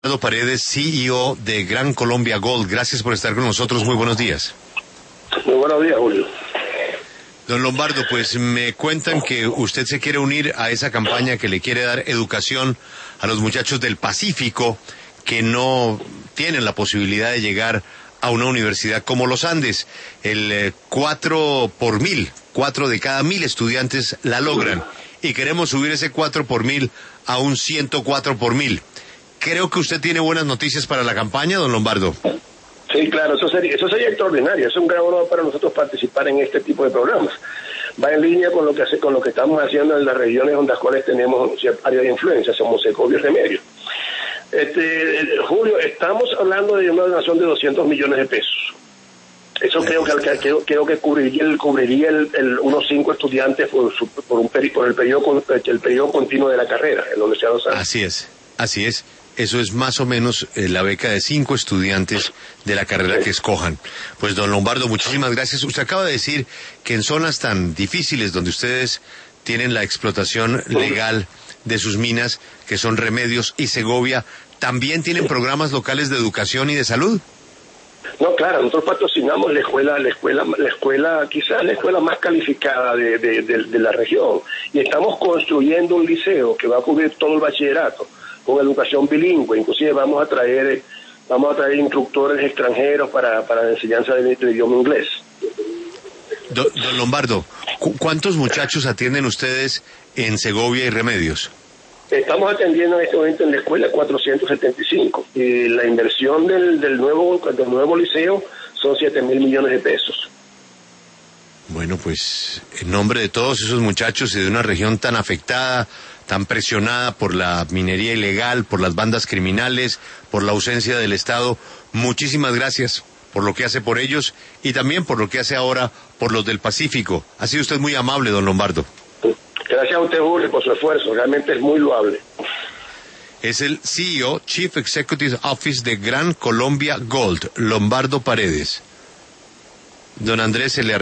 Paredes, CEO de Gran Colombia Gold. Gracias por estar con nosotros. Muy buenos días. Muy buenos días, Julio. Don Lombardo, pues me cuentan que usted se quiere unir a esa campaña que le quiere dar educación a los muchachos del Pacífico que no tienen la posibilidad de llegar a una universidad como los Andes. El 4 por 1000, 4 de cada 1000 estudiantes la logran. Y queremos subir ese 4 por 1000 a un 104 por 1000. Creo que usted tiene buenas noticias para la campaña, don Lombardo. Sí, claro, eso sería extraordinario. Es un gran honor para nosotros participar en este tipo de programas. Va en línea con lo que estamos haciendo en las regiones donde las cuales tenemos área de influencia, somos Segovia y Remedios. Julio, estamos hablando de una donación de 200 millones de pesos. Eso creo que cubriría unos 5 estudiantes por el periodo continuo de la carrera en la Universidad de Los Andes. Así es. Eso es más o menos la beca de 5 estudiantes de la carrera que escojan. Pues don Lombardo, muchísimas gracias. Usted acaba de decir que en zonas tan difíciles donde ustedes tienen la explotación legal de sus minas, que son Remedios y Segovia, ¿también tienen programas locales de educación y de salud? No, claro, nosotros patrocinamos la escuela, quizás la escuela más calificada de la región, y estamos construyendo un liceo que va a cubrir todo el bachillerato con educación bilingüe. Inclusive vamos a traer instructores extranjeros para la enseñanza del idioma inglés. Don Lombardo, ¿cuántos muchachos atienden ustedes en Segovia y Remedios? Estamos atendiendo en este momento en la escuela 475 y la inversión del nuevo liceo son 7.000 millones de pesos. Bueno, pues en nombre de todos esos muchachos y de una región tan afectada, tan presionada por la minería ilegal, por las bandas criminales, por la ausencia del Estado, muchísimas gracias por lo que hace por ellos y también por lo que hace ahora por los del Pacífico. Ha sido usted muy amable, don Lombardo. Gracias a usted, Julio, por su esfuerzo. Realmente es muy loable. Es el CEO, Chief Executive Office de Gran Colombia Gold, Lombardo Paredes. Don Andrés, se le